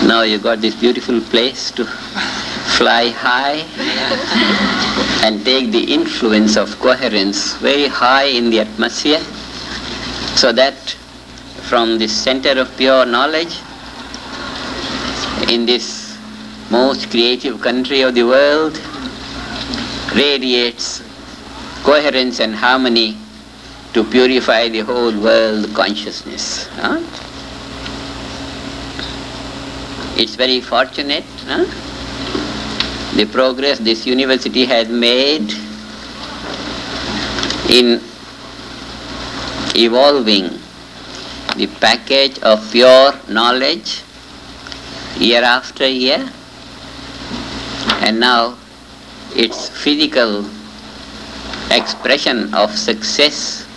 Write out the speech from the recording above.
Now you got this beautiful place to fly high and take the influence of coherence very high in the atmosphere, so that from the center of pure knowledge in this most creative country of the world radiates coherence and harmony to purify the whole world consciousness. Huh? It's very fortunate, the progress this university has made in evolving the package of pure knowledge year after year, and now its physical expression of success